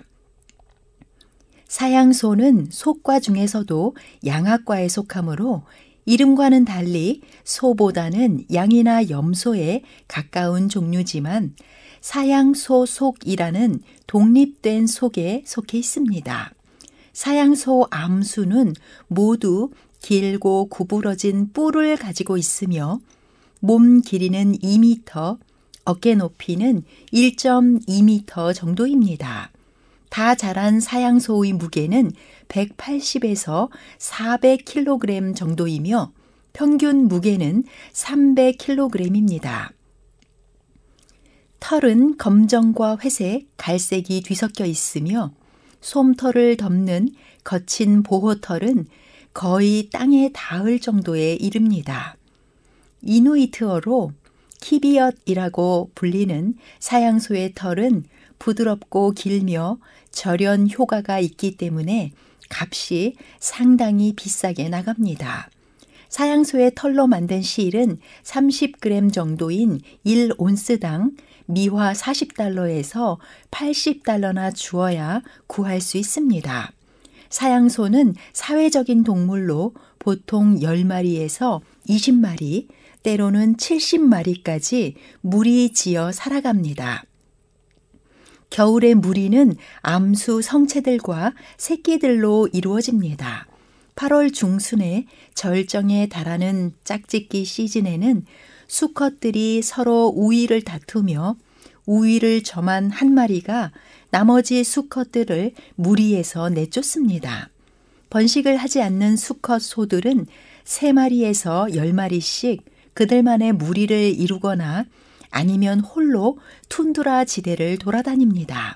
사양소는 속과 중에서도 양학과에 속하므로 이름과는 달리 소보다는 양이나 염소에 가까운 종류지만 사양소 속이라는 독립된 속에 속해 있습니다. 사양소 암수는 모두 길고 구부러진 뿔을 가지고 있으며 몸 길이는 2m, 어깨 높이는 1.2m 정도입니다. 다 자란 사양소의 무게는 180에서 400kg 정도이며 평균 무게는 300kg입니다. 털은 검정과 회색, 갈색이 뒤섞여 있으며 솜털을 덮는 거친 보호털은 거의 땅에 닿을 정도에 이릅니다. 이누이트어로 키비엇이라고 불리는 사양소의 털은 부드럽고 길며 절연 효과가 있기 때문에 값이 상당히 비싸게 나갑니다. 사양소의 털로 만든 실은 30g 정도인 1온스당 미화 40달러에서 80달러나 주어야 구할 수 있습니다. 사양소는 사회적인 동물로 보통 10마리에서 20마리, 때로는 70마리까지 무리지어 살아갑니다. 겨울의 무리는 암수 성체들과 새끼들로 이루어집니다. 8월 중순에 절정에 달하는 짝짓기 시즌에는 수컷들이 서로 우위를 다투며 우위를 점한 한 마리가 나머지 수컷들을 무리에서 내쫓습니다. 번식을 하지 않는 수컷 소들은 3마리에서 10마리씩 그들만의 무리를 이루거나 아니면 홀로 툰드라 지대를 돌아다닙니다.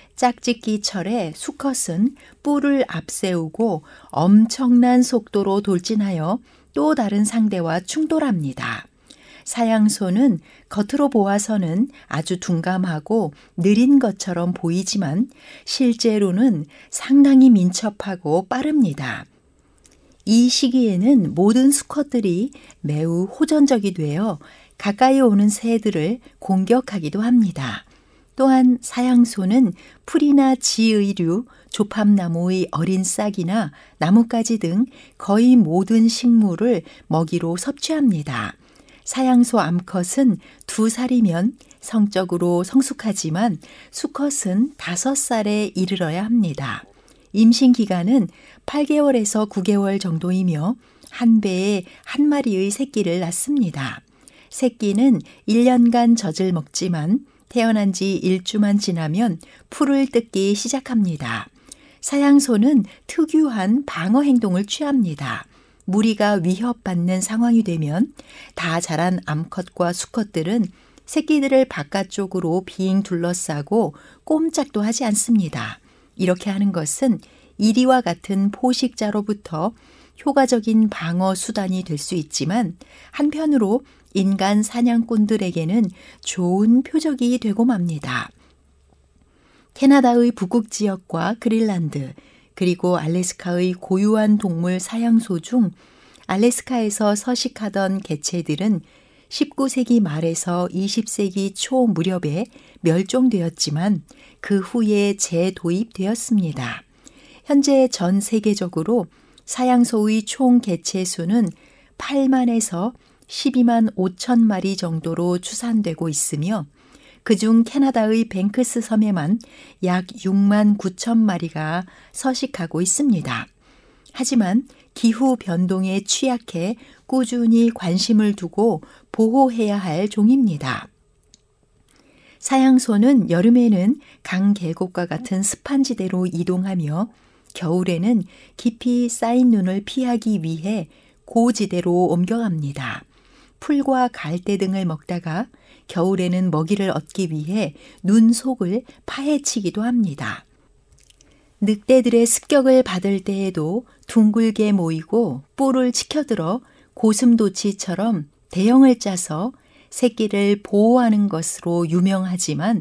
짝짓기철에 수컷은 뿔을 앞세우고 엄청난 속도로 돌진하여 또 다른 상대와 충돌합니다. 사양소는 겉으로 보아서는 아주 둔감하고 느린 것처럼 보이지만 실제로는 상당히 민첩하고 빠릅니다. 이 시기에는 모든 수컷들이 매우 호전적이 되어 가까이 오는 새들을 공격하기도 합니다. 또한 사양소는 풀이나 지의류, 조팝나무의 어린 싹이나 나뭇가지 등 거의 모든 식물을 먹이로 섭취합니다. 사양소 암컷은 2살이면 성적으로 성숙하지만 수컷은 5살에 이르러야 합니다. 임신 기간은 8개월에서 9개월 정도이며 한 배에 한 마리의 새끼를 낳습니다. 새끼는 1년간 젖을 먹지만 태어난 지 1주만 지나면 풀을 뜯기 시작합니다. 사양소는 특유한 방어 행동을 취합니다. 무리가 위협받는 상황이 되면 다 자란 암컷과 수컷들은 새끼들을 바깥쪽으로 빙 둘러싸고 꼼짝도 하지 않습니다. 이렇게 하는 것은 이리와 같은 포식자로부터 효과적인 방어 수단이 될 수 있지만 한편으로 인간 사냥꾼들에게는 좋은 표적이 되고 맙니다. 캐나다의 북극 지역과 그린란드 그리고 알래스카의 고유한 동물 사양소 중 알래스카에서 서식하던 개체들은 19세기 말에서 20세기 초 무렵에 멸종되었지만 그 후에 재도입되었습니다. 현재 전 세계적으로 사양소의 총 개체 수는 8만에서 12만 5천 마리 정도로 추산되고 있으며 그중 캐나다의 뱅크스 섬에만 약 6만 9천 마리가 서식하고 있습니다. 하지만 기후 변동에 취약해 꾸준히 관심을 두고 보호해야 할 종입니다. 사양소는 여름에는 강 계곡과 같은 습한 지대로 이동하며 겨울에는 깊이 쌓인 눈을 피하기 위해 고지대로 옮겨갑니다. 풀과 갈대 등을 먹다가 겨울에는 먹이를 얻기 위해 눈 속을 파헤치기도 합니다. 늑대들의 습격을 받을 때에도 둥글게 모이고 뿔을 치켜들어 고슴도치처럼 대형을 짜서 새끼를 보호하는 것으로 유명하지만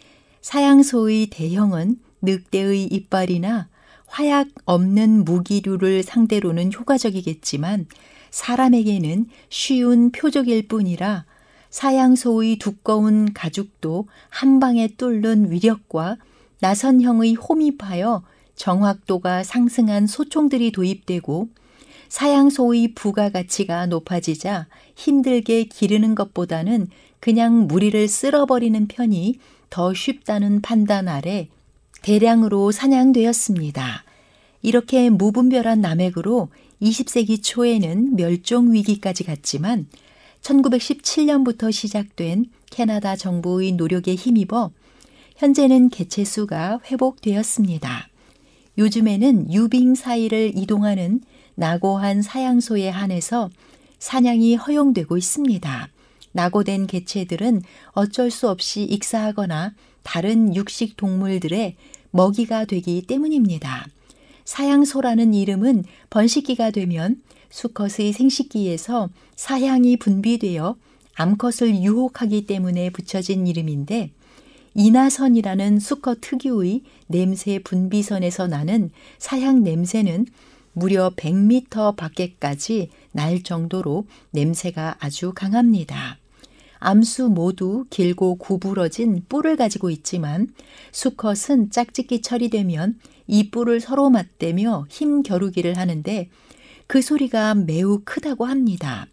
사양소의 대형은 늑대의 이빨이나 화약 없는 무기류를 상대로는 효과적이겠지만 사람에게는 쉬운 표적일 뿐이라 사양소의 두꺼운 가죽도 한 방에 뚫는 위력과 나선형의 홈입하여 정확도가 상승한 소총들이 도입되고 사양소의 부가가치가 높아지자 힘들게 기르는 것보다는 그냥 무리를 쓸어버리는 편이 더 쉽다는 판단 아래 대량으로 사냥되었습니다. 이렇게 무분별한 남획으로 20세기 초에는 멸종 위기까지 갔지만 1917년부터 시작된 캐나다 정부의 노력에 힘입어 현재는 개체수가 회복되었습니다. 요즘에는 유빙 사이를 이동하는 낙오한 사양소에 한해서 사냥이 허용되고 있습니다. 낙오된 개체들은 어쩔 수 없이 익사하거나 다른 육식 동물들의 먹이가 되기 때문입니다. 사양소라는 이름은 번식기가 되면 수컷의 생식기에서 사향이 분비되어 암컷을 유혹하기 때문에 붙여진 이름인데 이나선이라는 수컷 특유의 냄새 분비선에서 나는 사향 냄새는 무려 100m 밖에까지 날 정도로 냄새가 아주 강합니다. 암수 모두 길고 구부러진 뿔을 가지고 있지만 수컷은 짝짓기 처리되면 이 뿔을 서로 맞대며 힘 겨루기를 하는데 그 소리가 매우 크다고 합니다.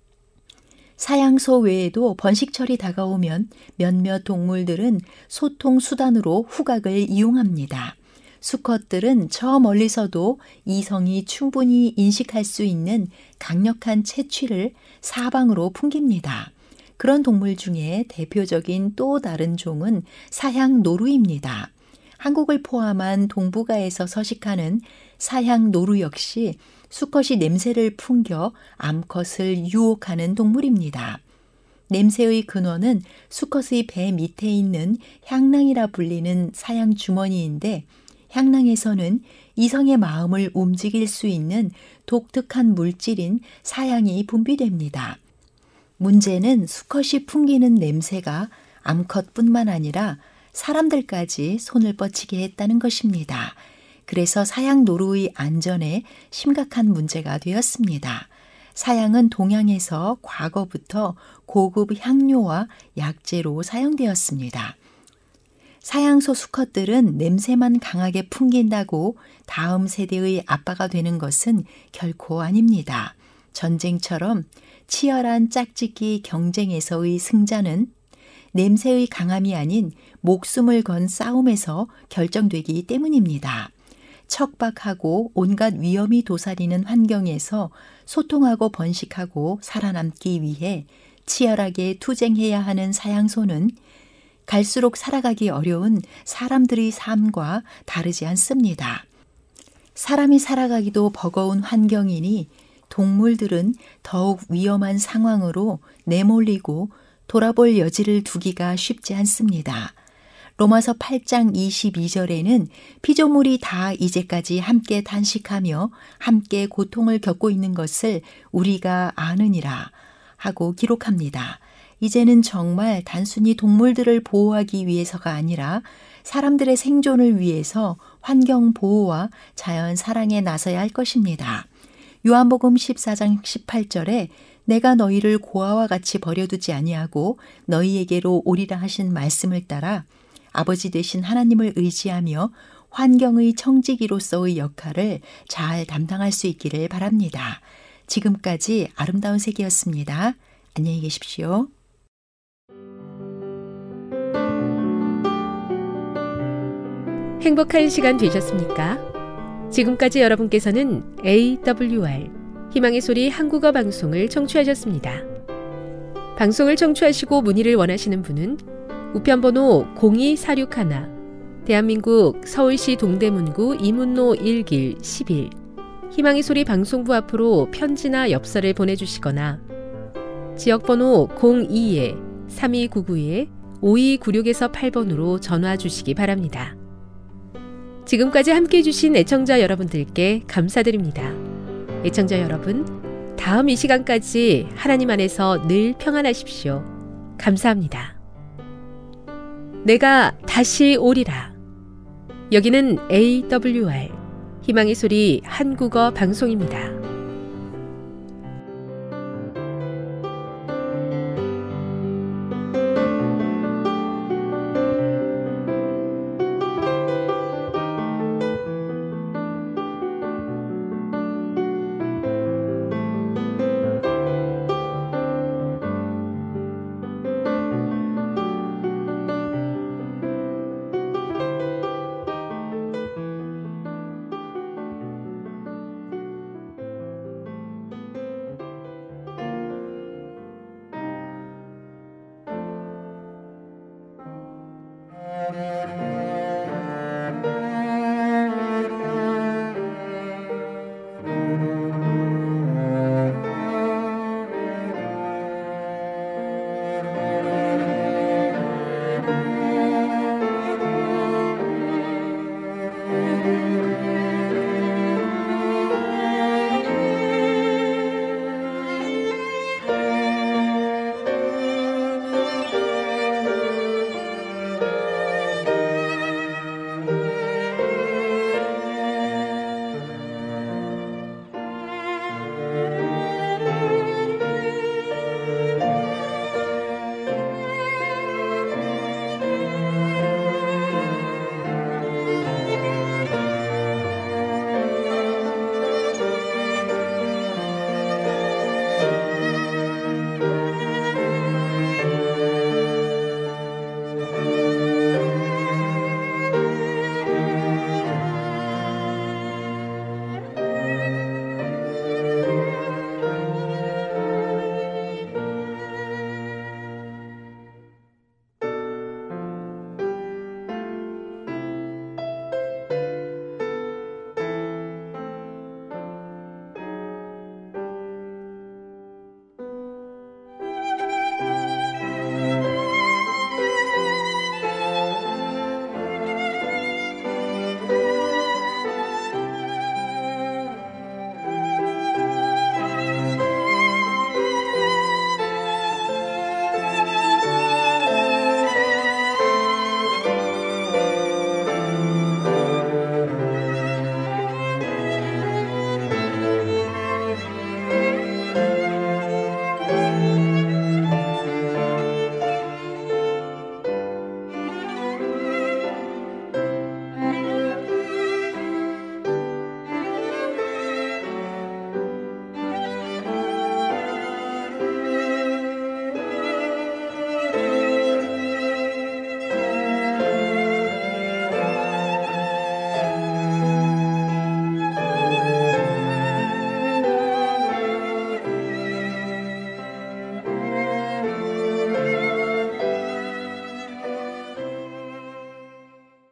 사양소 외에도 번식철이 다가오면 몇몇 동물들은 소통 수단으로 후각을 이용합니다. 수컷들은 저 멀리서도 이성이 충분히 인식할 수 있는 강력한 채취를 사방으로 풍깁니다. 그런 동물 중에 대표적인 또 다른 종은 사향노루입니다. 한국을 포함한 동북아에서 서식하는 사향노루 역시 수컷이 냄새를 풍겨 암컷을 유혹하는 동물입니다. 냄새의 근원은 수컷의 배 밑에 있는 향낭이라 불리는 사양 주머니인데 향낭에서는 이성의 마음을 움직일 수 있는 독특한 물질인 사향이 분비됩니다. 문제는 수컷이 풍기는 냄새가 암컷뿐만 아니라 사람들까지 손을 뻗치게 했다는 것입니다. 그래서 사양노루의 안전에 심각한 문제가 되었습니다. 사양은 동양에서 과거부터 고급 향료와 약재로 사용되었습니다. 사양소 수컷들은 냄새만 강하게 풍긴다고 다음 세대의 아빠가 되는 것은 결코 아닙니다. 전쟁처럼 치열한 짝짓기 경쟁에서의 승자는 냄새의 강함이 아닌 목숨을 건 싸움에서 결정되기 때문입니다. 척박하고 온갖 위험이 도사리는 환경에서 소통하고 번식하고 살아남기 위해 치열하게 투쟁해야 하는 사양소는 갈수록 살아가기 어려운 사람들의 삶과 다르지 않습니다. 사람이 살아가기도 버거운 환경이니 동물들은 더욱 위험한 상황으로 내몰리고 돌아볼 여지를 두기가 쉽지 않습니다. 로마서 8장 22절에는 피조물이 다 이제까지 함께 단식하며 함께 고통을 겪고 있는 것을 우리가 아느니라 하고 기록합니다. 이제는 정말 단순히 동물들을 보호하기 위해서가 아니라 사람들의 생존을 위해서 환경 보호와 자연 사랑에 나서야 할 것입니다. 요한복음 14장 18절에 내가 너희를 고아와 같이 버려두지 아니하고 너희에게로 오리라 하신 말씀을 따라 아버지 되신 하나님을 의지하며 환경의 청지기로서의 역할을 잘 담당할 수 있기를 바랍니다. 지금까지 아름다운 세계였습니다. 안녕히 계십시오. 행복한 시간 되셨습니까? 지금까지 여러분께서는 AWR 희망의 소리 한국어 방송을 청취하셨습니다. 방송을 청취하시고 문의를 원하시는 분은 우편번호 02461 대한민국 서울시 동대문구 이문로 1길 11 희망의 소리 방송부 앞으로 편지나 엽서를 보내주시거나 지역번호 02-3299-5296에서 8번으로 전화 주시기 바랍니다. 지금까지 함께해 주신 애청자 여러분들께 감사드립니다. 애청자 여러분, 다음 이 시간까지 하나님 안에서 늘 평안하십시오. 감사합니다. 내가 다시 오리라. 여기는 AWR 희망의 소리 한국어 방송입니다.